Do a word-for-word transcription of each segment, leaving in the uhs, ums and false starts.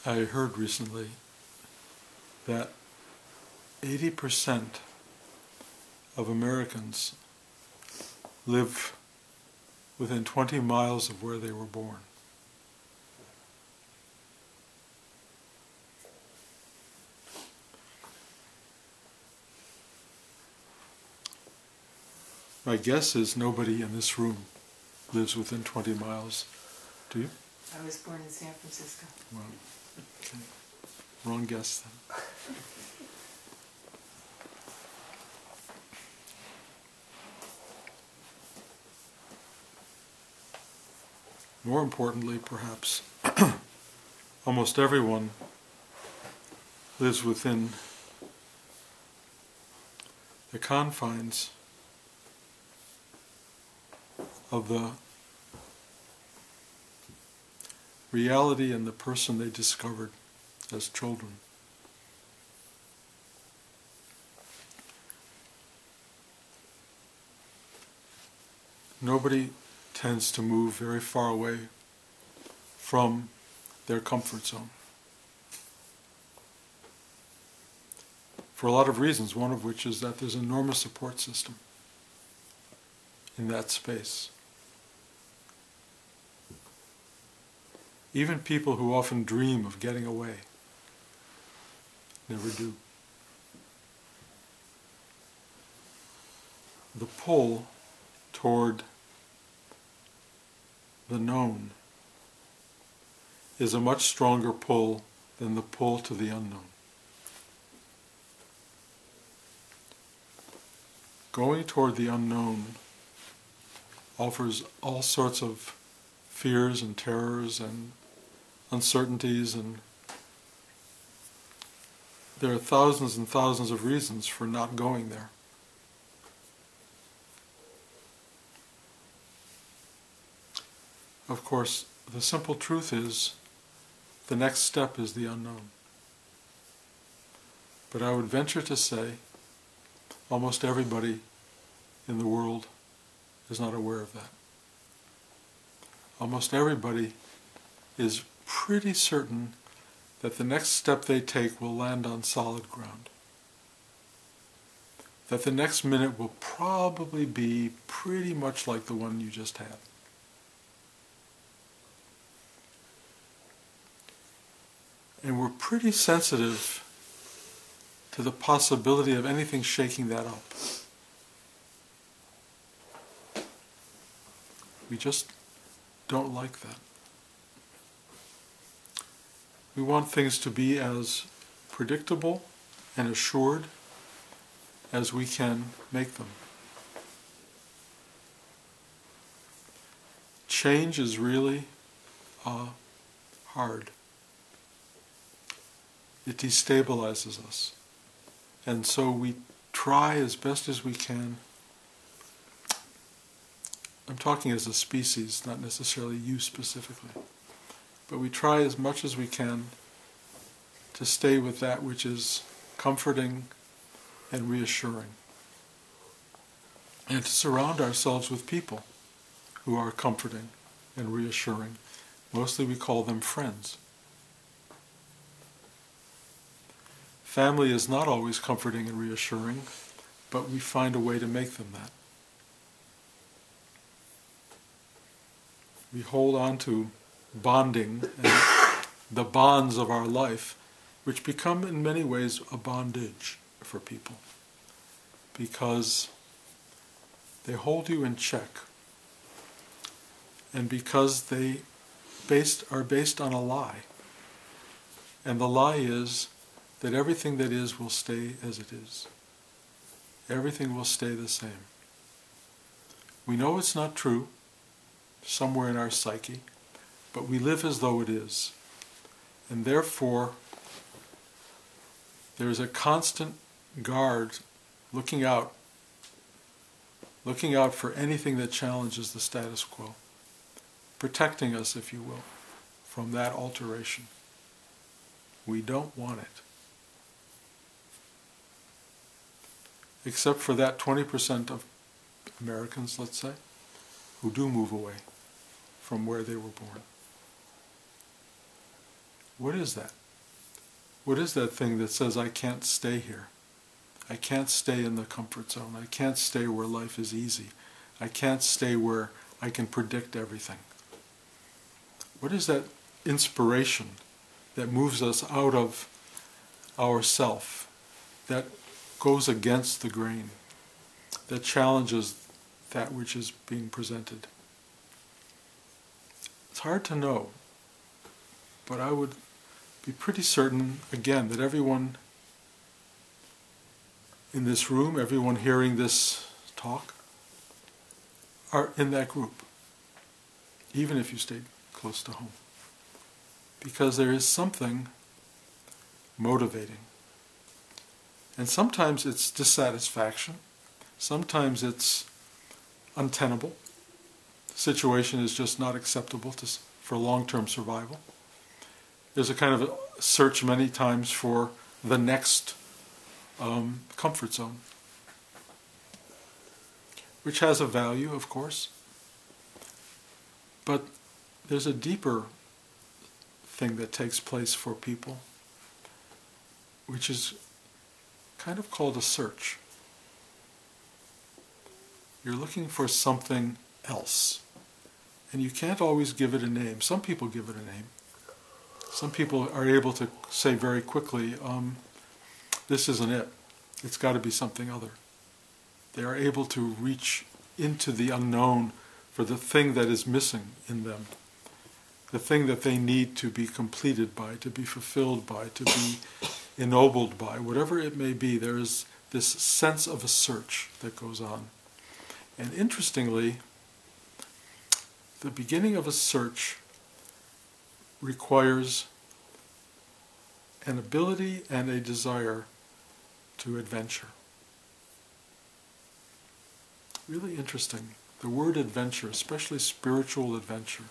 I heard recently that eighty percent of Americans live within twenty miles of where they were born. My guess is nobody in this room lives within twenty miles. Do you? I was born in San Francisco. Well, okay. Wrong guess then. More importantly, perhaps, almost everyone lives within the confines of the reality and the person they discovered as children. Nobody tends to move very far away from their comfort zone. For a lot of reasons, one of which is that there's an enormous support system in that space. Even people who often dream of getting away never do. The pull toward the known is a much stronger pull than the pull to the unknown. Going toward the unknown offers all sorts of fears and terrors and uncertainties, and there are thousands and thousands of reasons for not going there. Of course, the simple truth is, the next step is the unknown. But I would venture to say, almost everybody in the world is not aware of that. Almost everybody is pretty certain that the next step they take will land on solid ground. That the next minute will probably be pretty much like the one you just had. And we're pretty sensitive to the possibility of anything shaking that up. We just don't like that. We want things to be as predictable and assured as we can make them. Change is really uh, hard. It destabilizes us. And so we try as best as we can. I'm talking as a species, not necessarily you specifically. But we try as much as we can to stay with that which is comforting and reassuring. And to surround ourselves with people who are comforting and reassuring. Mostly we call them friends. Family is not always comforting and reassuring, but we find a way to make them that. We hold on to bonding and the bonds of our life, which become in many ways a bondage for people, because they hold you in check, and because they based, are based on a lie. And the lie is that everything that is will stay as it is. Everything will stay the same. We know it's not true, somewhere in our psyche, but we live as though it is. And therefore, there is a constant guard looking out, looking out for anything that challenges the status quo, protecting us, if you will, from that alteration. We don't want it. Except for that twenty percent of Americans, let's say, who do move away from where they were born. What is that? What is that thing that says, I can't stay here? I can't stay in the comfort zone. I can't stay where life is easy. I can't stay where I can predict everything. What is that inspiration that moves us out of ourself, that goes against the grain, that challenges that which is being presented? It's hard to know, but I would be pretty certain, again, that everyone in this room, everyone hearing this talk, are in that group, even if you stayed close to home. Because there is something motivating. And sometimes it's dissatisfaction, sometimes it's untenable. The situation is just not acceptable to, for long-term survival. There's a kind of a search many times for the next um, comfort zone, which has a value, of course. But there's a deeper thing that takes place for people, which is kind of called a search. You're looking for something else, and you can't always give it a name. Some people give it a name. Some people are able to say very quickly, um, this isn't it. It's got to be something other. They are able to reach into the unknown for the thing that is missing in them, the thing that they need to be completed by, to be fulfilled by, to be ennobled by, whatever it may be. There is this sense of a search that goes on. And interestingly, the beginning of a search requires an ability and a desire to adventure. Really interesting. The word adventure, especially spiritual adventure.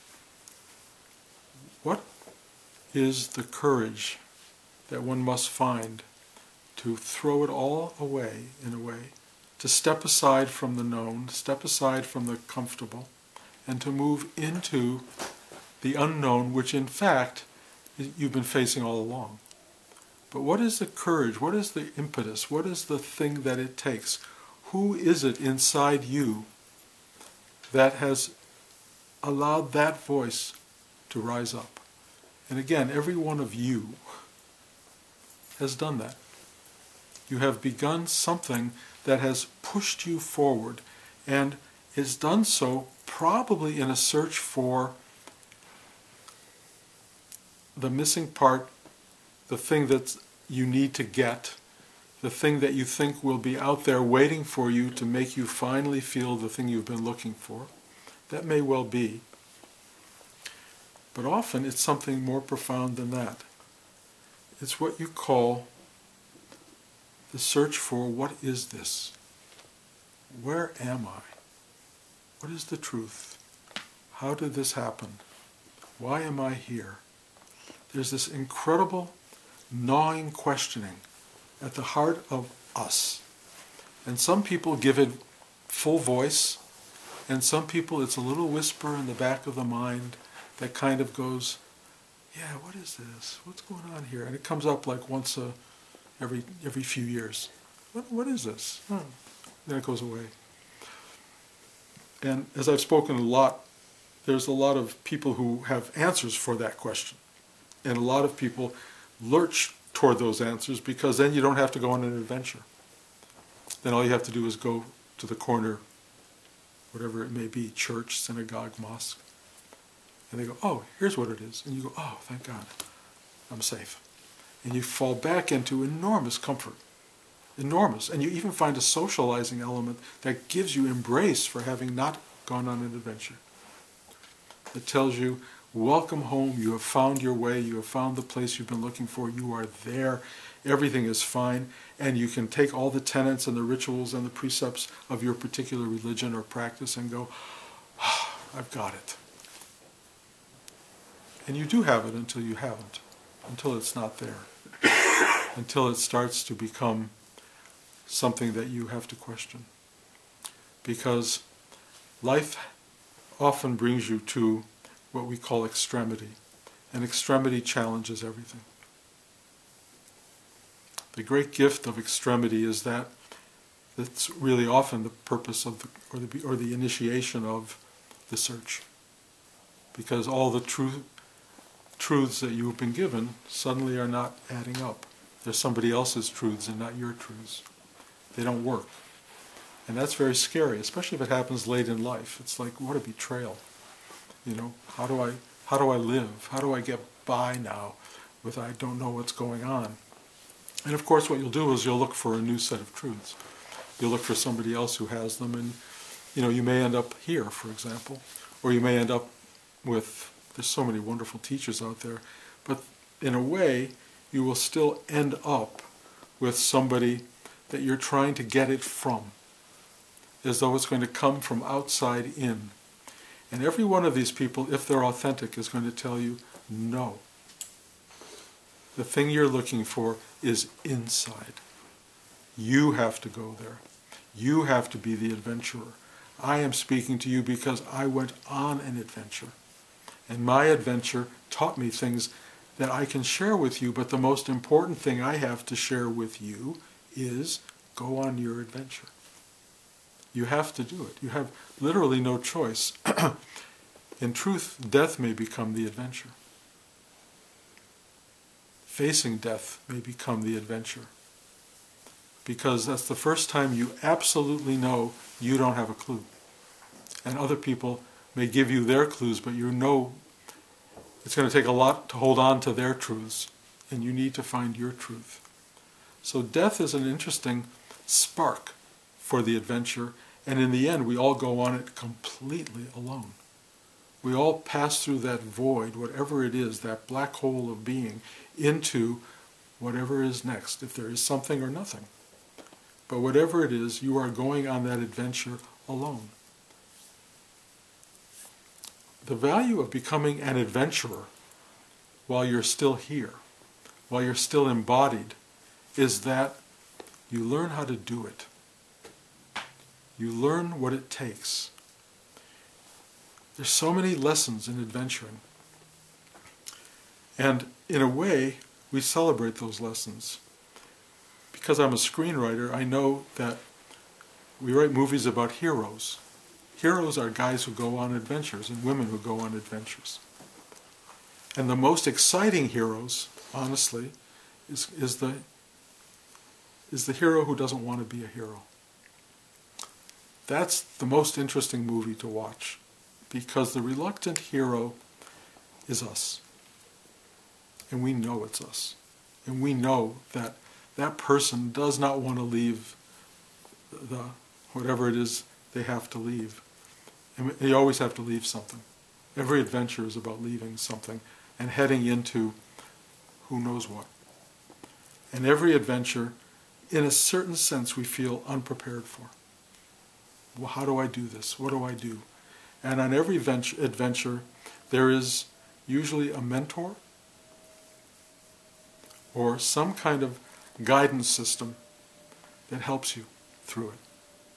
What is the courage that one must find to throw it all away, in a way, to step aside from the known, step aside from the comfortable, and to move into the unknown, which in fact you've been facing all along. But what is the courage? What is the impetus? What is the thing that it takes? Who is it inside you that has allowed that voice to rise up? And again, every one of you has done that. You have begun something that has pushed you forward, and is done so probably in a search for the missing part, the thing that you need to get, the thing that you think will be out there waiting for you to make you finally feel the thing you've been looking for. That may well be. But often it's something more profound than that. It's what you call the search for, what is this? Where am I? What is the truth? How did this happen? Why am I here? There's this incredible gnawing questioning at the heart of us. And some people give it full voice, and some people it's a little whisper in the back of the mind that kind of goes, yeah, what is this? What's going on here? And it comes up like once a, every every few years. What What is this? Hmm. Then it goes away. And as I've spoken a lot, there's a lot of people who have answers for that question. And a lot of people lurch toward those answers, because then you don't have to go on an adventure. Then all you have to do is go to the corner, whatever it may be, church, synagogue, mosque, and they go, oh, here's what it is. And you go, oh, thank God, I'm safe. And you fall back into enormous comfort, enormous. And you even find a socializing element that gives you embrace for having not gone on an adventure. It tells you, welcome home, you have found your way, you have found the place you've been looking for, you are there, everything is fine, and you can take all the tenets and the rituals and the precepts of your particular religion or practice and go, oh, I've got it. And you do have it until you haven't, until it's not there, until it starts to become something that you have to question. Because life often brings you to what we call extremity. and extremity challenges everything. The great gift of extremity is that it's really often the purpose of the, or the, or the initiation of the search. Because all the truth, truths that you've been given suddenly are not adding up. They're somebody else's truths and not your truths. They don't work. And that's very scary, especially if it happens late in life. It's like, what a betrayal. You know, how do I, how do I live? How do I get by now with I don't know what's going on? And of course what you'll do is you'll look for a new set of truths. You'll look for somebody else who has them, and you know, you may end up here, for example, or you may end up with, there's so many wonderful teachers out there, but in a way you will still end up with somebody that you're trying to get it from, as though it's going to come from outside in. And every one of these people, if they're authentic, is going to tell you, no. The thing you're looking for is inside. You have to go there. You have to be the adventurer. I am speaking to you because I went on an adventure. And my adventure taught me things that I can share with you, but the most important thing I have to share with you is go on your adventure. You have to do it. You have literally no choice. In truth, death may become the adventure. Facing death may become the adventure. Because that's the first time you absolutely know you don't have a clue. And other people may give you their clues, but you know it's going to take a lot to hold on to their truths, and you need to find your truth. So death is an interesting spark for the adventure, and in the end we all go on it completely alone. We all pass through that void, whatever it is, that black hole of being, into whatever is next, if there is something or nothing. But whatever it is, you are going on that adventure alone. The value of becoming an adventurer while you're still here, while you're still embodied, is that you learn how to do it. You learn what it takes. There's so many lessons in adventuring. And in a way, we celebrate those lessons. Because I'm a screenwriter, I know that we write movies about heroes. Heroes are guys who go on adventures and women who go on adventures. And the most exciting heroes, honestly, is, is, the, is the hero who doesn't want to be a hero. That's the most interesting movie to watch, because the reluctant hero is us. And we know it's us. And we know that that person does not want to leave the whatever it is they have to leave. And they always have to leave something. Every adventure is about leaving something and heading into who knows what. And every adventure, in a certain sense, we feel unprepared for. Well, how do I do this? What do I do? And on every venture, adventure, there is usually a mentor or some kind of guidance system that helps you through it.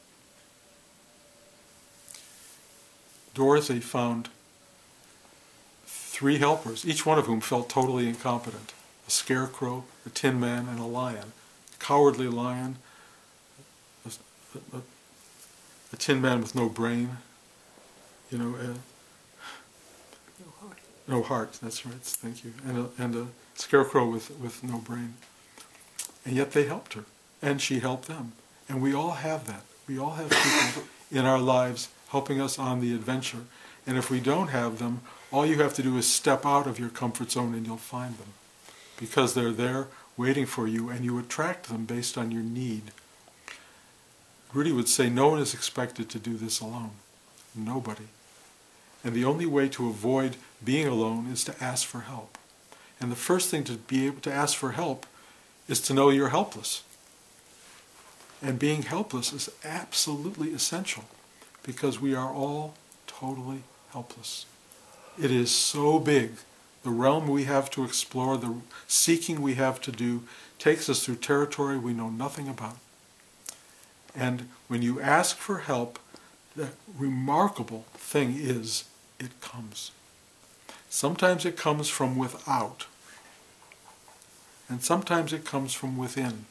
Dorothy found three helpers, each one of whom felt totally incompetent. A scarecrow, a tin man, and a lion. A cowardly lion, a, a, a tin man with no brain, you know, a, No heart. no heart, that's right, thank you, and a, and a scarecrow with, with no brain. And yet they helped her, and she helped them. And we all have that. We all have people in our lives helping us on the adventure. And if we don't have them, all you have to do is step out of your comfort zone and you'll find them. Because they're there waiting for you, and you attract them based on your need. Rudy would say no one is expected to do this alone. Nobody. And the only way to avoid being alone is to ask for help. And the first thing to be able to ask for help is to know you're helpless. And being helpless is absolutely essential, because we are all totally helpless. It is so big. The realm we have to explore, the seeking we have to do, takes us through territory we know nothing about. And when you ask for help, the remarkable thing is, it comes. Sometimes it comes from without, and sometimes it comes from within.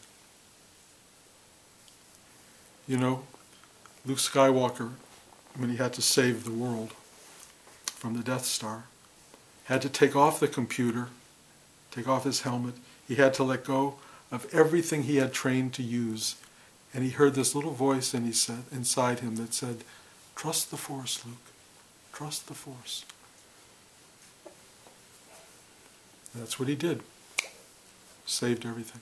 You know, Luke Skywalker, when he had to save the world from the Death Star, had to take off the computer, take off his helmet. He had to let go of everything he had trained to use. And he heard this little voice and he said, inside him that said, "Trust the Force, Luke. Trust the Force." And that's what he did. Saved everything.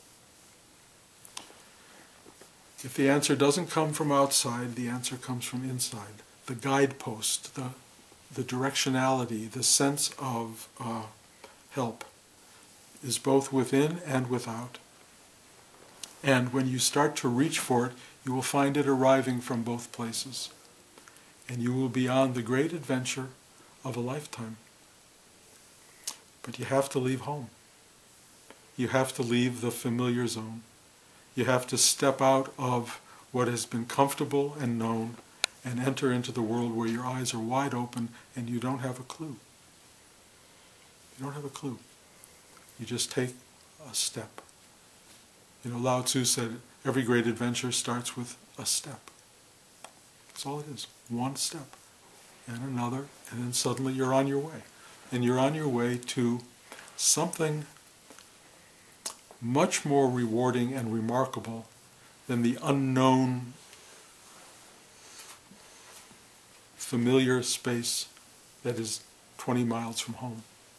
If the answer doesn't come from outside, the answer comes from inside. The guidepost, the, the directionality, the sense of uh, help is both within and without. And when you start to reach for it, you will find it arriving from both places. And you will be on the great adventure of a lifetime. But you have to leave home. You have to leave the familiar zone. You have to step out of what has been comfortable and known and enter into the world where your eyes are wide open and you don't have a clue. You don't have a clue. You just take a step. You know, Lao Tzu said, every great adventure starts with a step. That's all it is. One step. And another, and then suddenly you're on your way. And you're on your way to something much more rewarding and remarkable than the unknown, familiar space that is twenty miles from home.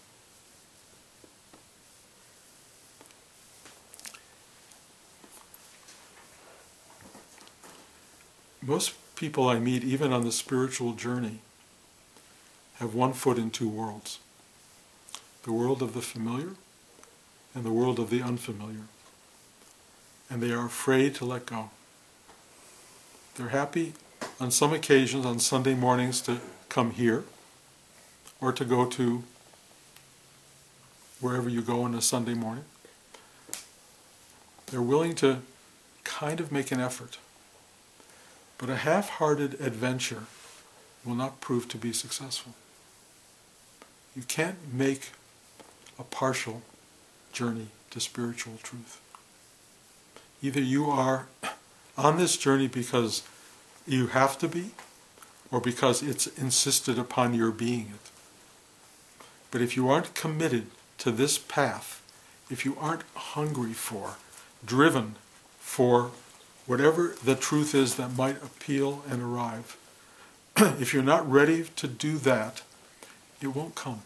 Most people I meet, even on the spiritual journey, have one foot in two worlds. The world of the familiar and the world of the unfamiliar. And they are afraid to let go. They're happy on some occasions, on Sunday mornings, to come here or to go to wherever you go on a Sunday morning. They're willing to kind of make an effort. But a half-hearted adventure will not prove to be successful. You can't make a partial journey to spiritual truth. Either you are on this journey because you have to be, or because it's insisted upon your being it. But if you aren't committed to this path, if you aren't hungry for, driven for whatever the truth is that might appeal and arrive, if you're not ready to do that, it won't come.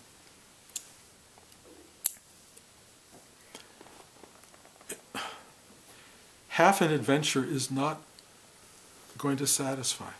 Half an adventure is not going to satisfy.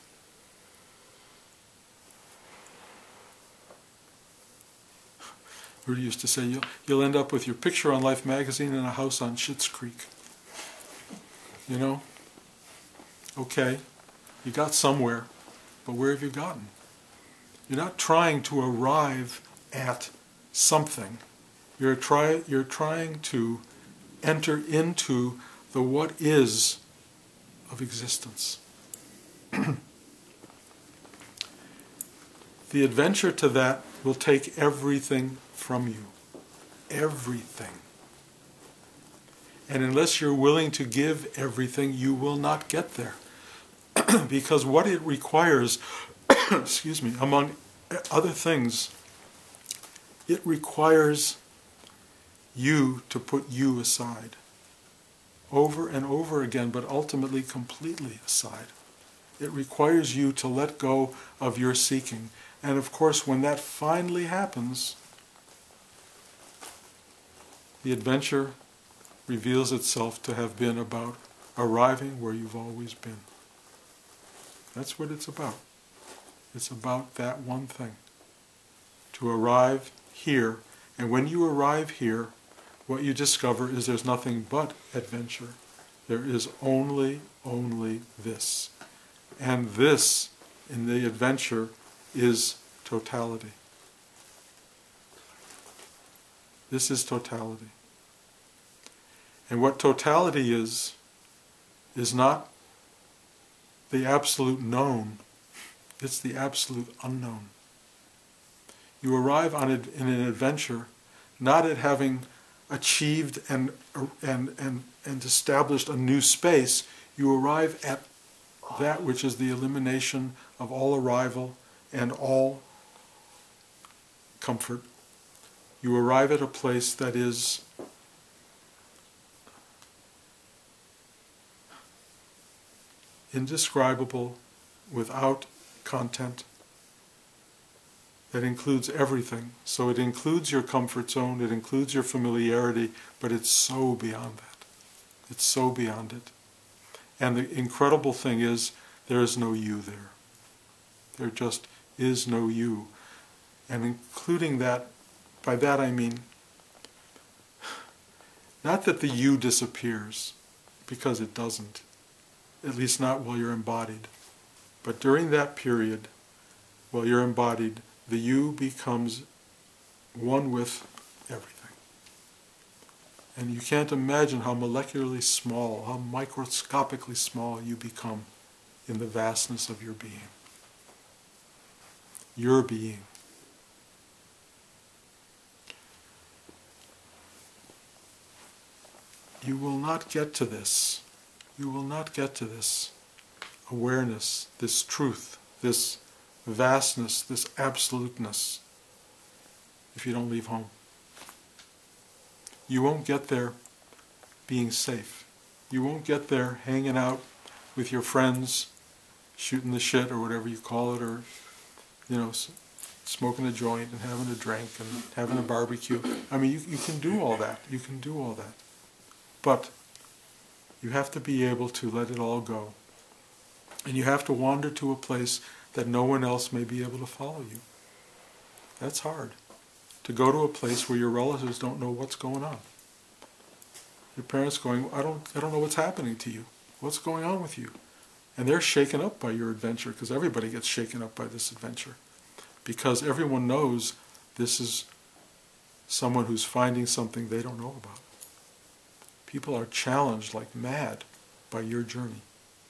Rudy used to say, you'll, you'll end up with your picture on Life magazine and a house on Schitt's Creek. You know? Okay, you got somewhere, but where have you gotten? You're not trying to arrive at something. You're, try, you're trying to enter into the what is of existence. The adventure to that will take everything from you. Everything. And unless you're willing to give everything, you will not get there. Because what it requires, excuse me, among other things, it requires you to put you aside. Over and over again, but ultimately completely aside. It requires you to let go of your seeking. And of course, when that finally happens, the adventure reveals itself to have been about arriving where you've always been. That's what it's about. It's about that one thing. To arrive here. And when you arrive here, what you discover is there's nothing but adventure. There is only, only this. And this, in the adventure, is totality. This is totality. And what totality is, is not the absolute known, it's the absolute unknown. You arrive on it in an adventure, not at having achieved and, and, and, and established a new space. You arrive at that which is the elimination of all arrival and all comfort. You arrive at a place that is indescribable, without content, that includes everything. So it includes your comfort zone, it includes your familiarity, but it's so beyond that. It's so beyond it. And the incredible thing is, there is no you there. There just is no you. And including that, by that I mean, not that the you disappears, because it doesn't. At least not while you're embodied. But during that period, while you're embodied, the you becomes one with everything. And you can't imagine how molecularly small, how microscopically small you become in the vastness of your being. Your being. You will not get to this. You will not get to this awareness, this truth, this vastness, this absoluteness, if you don't leave home. You won't get there being safe. You won't get there hanging out with your friends, shooting the shit or whatever you call it, or, you know, smoking a joint and having a drink and having a barbecue. I mean, you, you can do all that. You can do all that. But you have to be able to let it all go. And you have to wander to a place that no one else may be able to follow you. That's hard. To go to a place where your relatives don't know what's going on. Your parents going, I don't, I don't know what's happening to you. What's going on with you? And they're shaken up by your adventure, because everybody gets shaken up by this adventure. Because everyone knows this is someone who's finding something they don't know about. People are challenged like mad by your journey.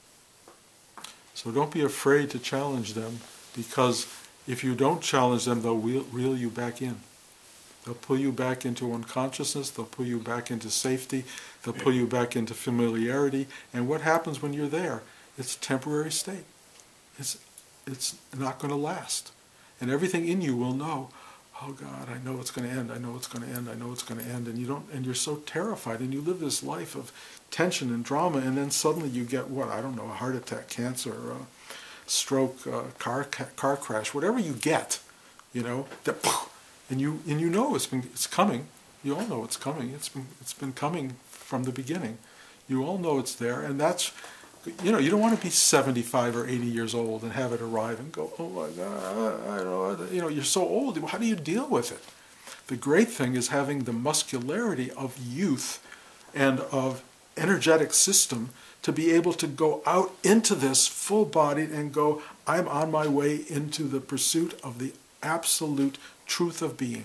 So don't be afraid to challenge them, because if you don't challenge them, they'll reel, reel you back in. They'll pull you back into unconsciousness, they'll pull you back into safety, they'll pull you back into familiarity. And what happens when you're there? It's a temporary state. It's, it's not going to last. And everything in you will know, oh God, I know it's going to end, I know it's going to end, I know it's going to end. And you don't, and you're so terrified, and you live this life of tension and drama, and then suddenly you get what, I don't know, a heart attack, cancer, uh, stroke, uh, car car crash, whatever you get, you know, that, and you and you know it's been it's coming. You all know it's coming. It's been it's been coming from the beginning. You all know it's there, and that's, you know, you don't want to be seventy-five or eighty years old and have it arrive and go, oh my God, I don't know, you know, you're so old. How do you deal with it? The great thing is having the muscularity of youth and of energetic system to be able to go out into this full-bodied and go, I'm on my way into the pursuit of the absolute truth of being.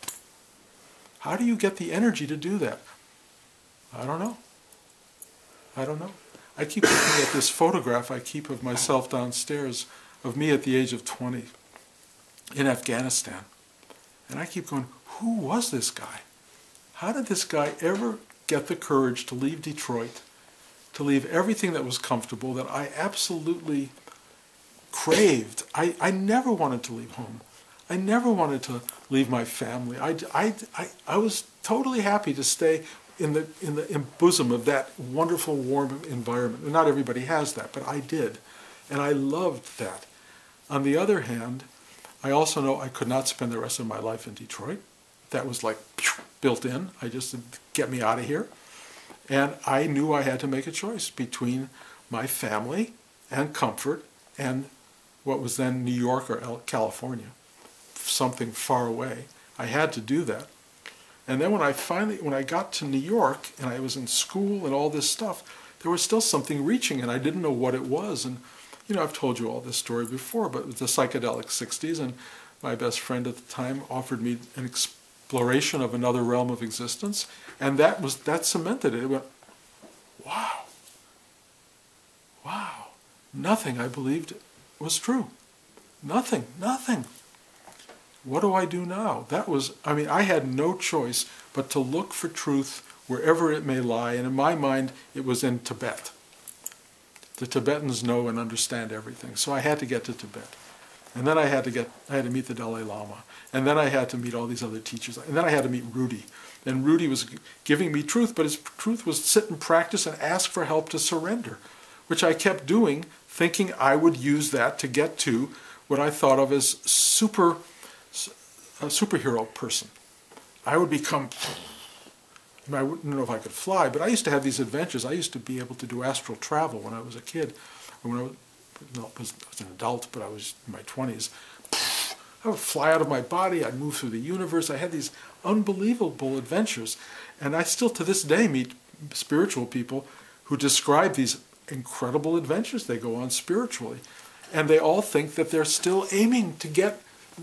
How do you get the energy to do that? I don't know. I don't know. I keep looking at this photograph I keep of myself downstairs, of me at the age of twenty in Afghanistan. And I keep going, who was this guy? How did this guy ever get the courage to leave Detroit, to leave everything that was comfortable, that I absolutely craved? I, I never wanted to leave home. I never wanted to leave my family. I, I, I, I was totally happy to stay in the in the in bosom of that wonderful, warm environment. Not everybody has that, but I did. And I loved that. On the other hand, I also know I could not spend the rest of my life in Detroit. That was like built in. I just, get me out of here. And I knew I had to make a choice between my family and comfort and what was then New York or California, something far away. I had to do that. And then when I finally, when I got to New York and I was in school and all this stuff, there was still something reaching, and I didn't know what it was. And, you know, I've told you all this story before, but it was the psychedelic sixties, and my best friend at the time offered me an exploration of another realm of existence, and that was, that cemented it. It went, wow, wow. Nothing I believed was true. Nothing, nothing. what do I do now? That was, I mean, I had no choice but to look for truth wherever it may lie, and in my mind, it was in Tibet. The Tibetans know and understand everything, so I had to get to Tibet. And then I had to get, I had to meet the Dalai Lama. And then I had to meet all these other teachers. And then I had to meet Rudy. And Rudy was giving me truth, but his truth was sit and practice and ask for help to surrender, which I kept doing, thinking I would use that to get to what I thought of as super, a superhero person. I would become, I mean, I wouldn't know if I could fly, but I used to have these adventures. I used to be able to do astral travel when I was a kid, or when I was, no, I was an adult, but I was in my twenties. I would fly out of my body, I'd move through the universe. I had these unbelievable adventures. And I still to this day meet spiritual people who describe these incredible adventures they go on spiritually. And they all think that they're still aiming to get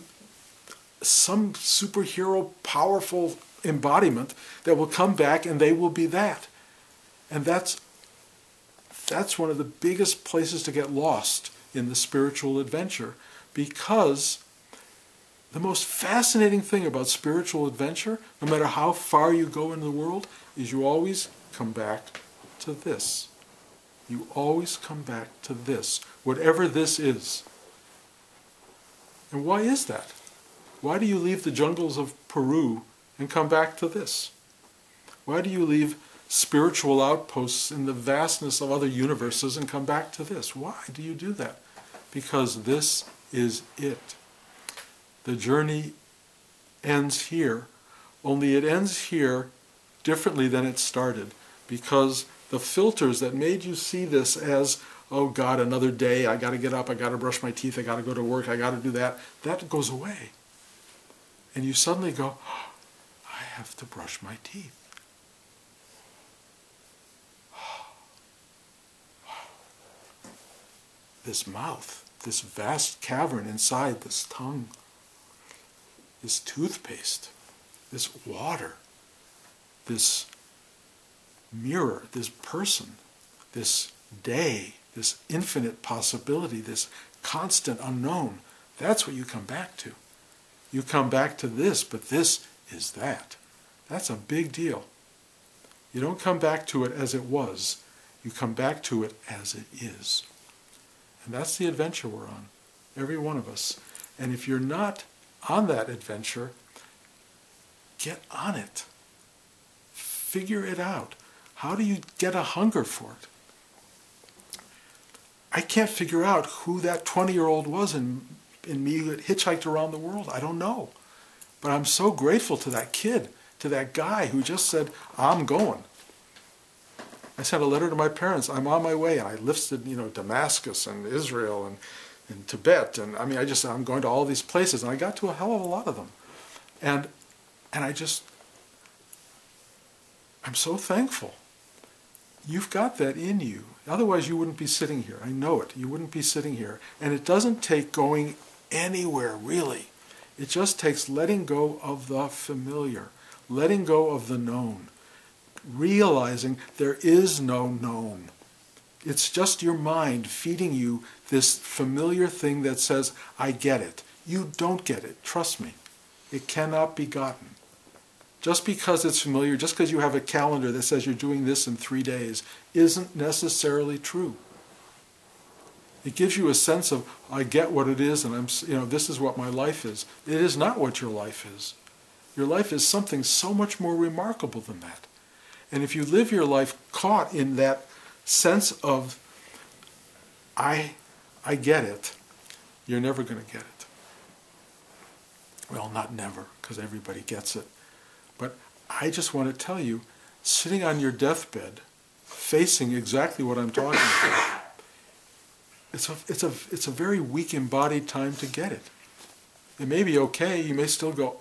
some superhero powerful embodiment that will come back and they will be that. And that's that's one of the biggest places to get lost in the spiritual adventure, because the most fascinating thing about spiritual adventure, no matter how far you go in the world, is you always come back to this. You always come back to this, whatever this is. And why is that? Why do you leave the jungles of Peru and come back to this? Why do you leave spiritual outposts in the vastness of other universes and come back to this? Why do you do that? Because this is it. The journey ends here, only it ends here differently than it started, because the filters that made you see this as, oh God, another day, I got to get up, I got to brush my teeth, I got to go to work, I got to do that, that goes away. And you suddenly go, oh, I have to brush my teeth. This mouth, this vast cavern inside this tongue, this toothpaste, this water, this mirror, this person, this day, this infinite possibility, this constant unknown. That's what you come back to. You come back to this, but this is that. That's a big deal. You don't come back to it as it was. You come back to it as it is. And that's the adventure we're on, every one of us. And if you're not on that adventure, get on it. Figure it out. How do you get a hunger for it? I can't figure out who that twenty-year-old was in, in me that hitchhiked around the world. I don't know. But I'm so grateful to that kid, to that guy who just said, I'm going. I sent a letter to my parents, I'm on my way, and I listed, you know, Damascus and Israel and in Tibet, and I mean, I just, I'm going to all these places, and I got to a hell of a lot of them. And, and I just, I'm so thankful. You've got that in you. Otherwise, you wouldn't be sitting here. I know it. You wouldn't be sitting here. And it doesn't take going anywhere, really. It just takes letting go of the familiar, letting go of the known, realizing there is no known. It's just your mind feeding you this familiar thing that says, I get it. You don't get it. Trust me. It cannot be gotten. Just because it's familiar, just because you have a calendar that says you're doing this in three days, isn't necessarily true. It gives you a sense of, I get what it is, and I'm, you know, this is what my life is. It is not what your life is. Your life is something so much more remarkable than that. And if you live your life caught in that sense of, I, I get it, you're never going to get it. Well, not never, because everybody gets it. But I just want to tell you, sitting on your deathbed, facing exactly what I'm talking about, it's a, it's a, it's a very weak embodied time to get it. It may be okay, you may still go,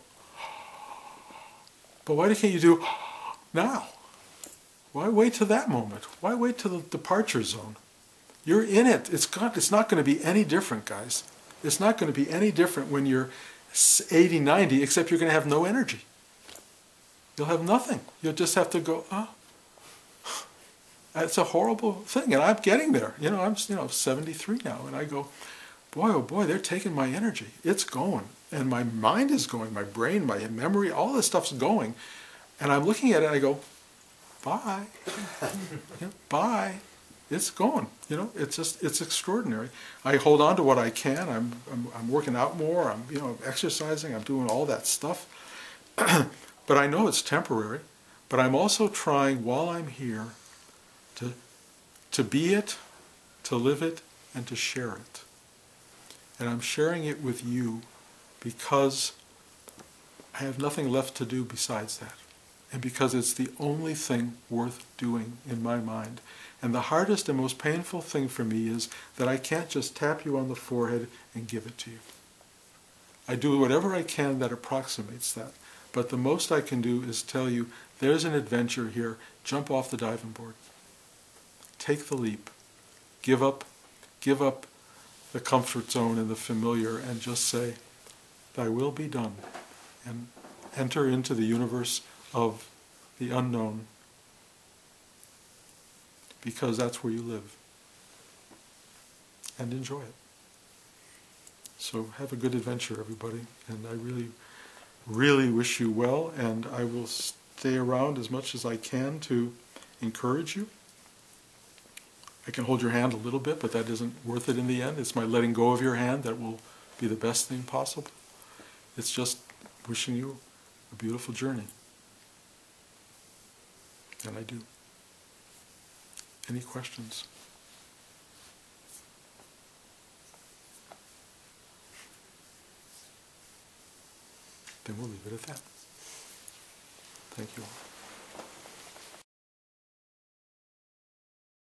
but why can't you do now? Why wait to that moment? Why wait to the departure zone? You're in it. It's got, it's not going to be any different, guys. It's not going to be any different when you're eighty, ninety, except you're going to have no energy. You'll have nothing. You'll just have to go, oh. It's a horrible thing, and I'm getting there. You know, I'm you know seventy-three now, and I go, boy, oh boy, they're taking my energy. It's going. And my mind is going, my brain, my memory, all this stuff's going. And I'm looking at it and I go, bye. Yeah, bye. It's going. You know, it's just, it's extraordinary. I hold on to what I can. I'm, I'm, I'm working out more. I'm, you know, exercising. I'm doing all that stuff. But I know it's temporary. But I'm also trying while I'm here to, to be it, to live it, and to share it. And I'm sharing it with you because I have nothing left to do besides that. And because it's the only thing worth doing in my mind. And the hardest and most painful thing for me is that I can't just tap you on the forehead and give it to you. I do whatever I can that approximates that. But the most I can do is tell you, there's an adventure here. Jump off the diving board. Take the leap. Give up, give up the comfort zone and the familiar and just say, thy will be done. And enter into the universe of the unknown, because that's where you live. And enjoy it. So have a good adventure, everybody. And I really, really wish you well, and I will stay around as much as I can to encourage you. I can hold your hand a little bit, but that isn't worth it in the end. It's my letting go of your hand that will be the best thing possible. It's just wishing you a beautiful journey. And I do. Any questions? Then we'll leave it at that. Thank you all.